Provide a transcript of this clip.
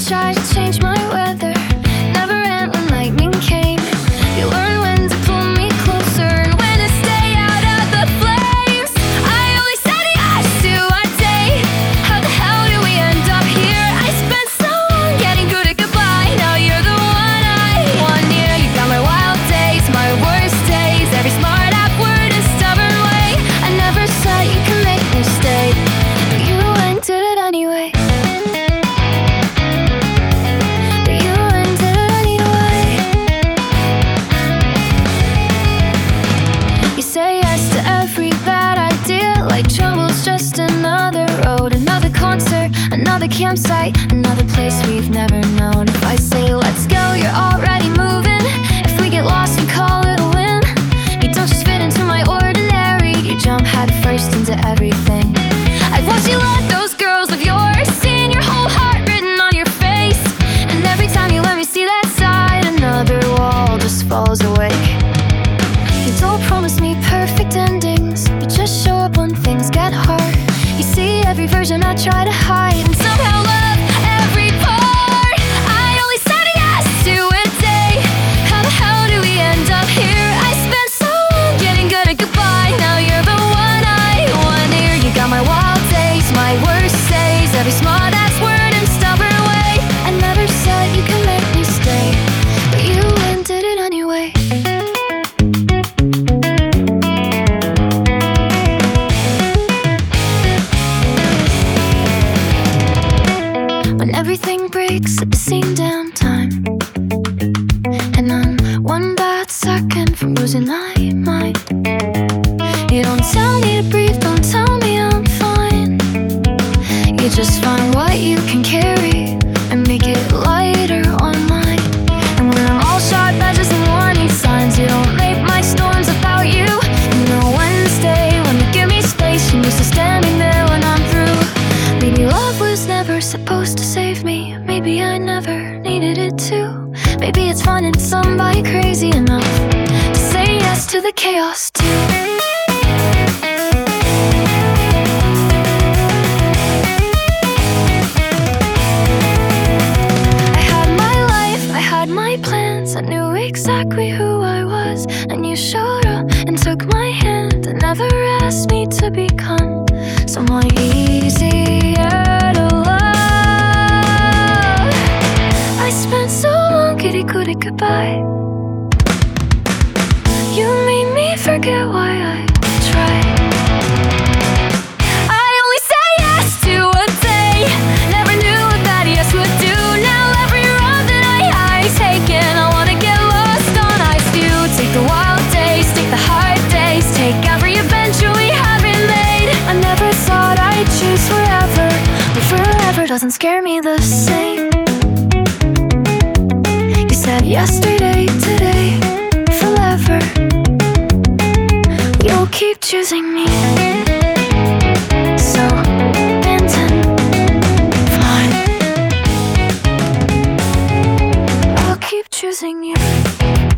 tried to change my weather. Never ran when lightning came. You learn when to pull me closer and when to stay out of the flames. I only said yes to our day. How the hell did we end up here? I spent so long getting good at goodbye. Now you're the one I want near. You got my wild days, my worst days, every smart app word and stubborn way. I never said you can make me stay, but you went and did it anyway. Say yes to every bad idea, like trouble's just another road, another concert, another campsite, another place we've never known. If I say let's go, you're already moving. If we get lost, you call it a win. You don't just fit into my ordinary, you jump head first into everything. I've watched you let those girls of yours, seeing your whole heart written on your face. And every time you let me see that side, another wall just falls away. You don't promise me perfect endings, you just show up when things get hard. You see every version I try to hide and somehow love every part. I only said yes to a day. How the hell do we end up here? I spent so long getting good at goodbye. Now you're the one I want near. You got my wild days, my worst days, every smart ass word and stubborn way. I never said you can make me stay, but you went and did it anyway. When everything breaks at the same damn time, and I'm one bad second from losing my mind. You don't tell me to breathe, don't tell me I'm fine. You just find what you can carry and make it lighter on mine. And when I'm all sharp edges and warning signs, you don't make my storms about you. You know Wednesday when you give me space, you're used to standing there when I'm through. Maybe love was never supposed to save me. Maybe I never needed it to. Maybe it's finding somebody crazy enough to say yes to the chaos too. I had my life, I had my plans, I knew exactly who I was. And you showed up and took my hand and never asked me to become someone easier to love. I spent so long getting good at goodbye. You made me forget why I tried. I only say yes to a day. Never knew what that yes would do. Now every road that I've taken, I wanna get lost on ice view. Take the wild days, take the hard days, take every adventure we haven't made. I never thought I'd choose forever, but forever doesn't scare me the same. You said yesterday, today, forever. You'll keep choosing me. So, Benton, fine. I'll keep choosing you.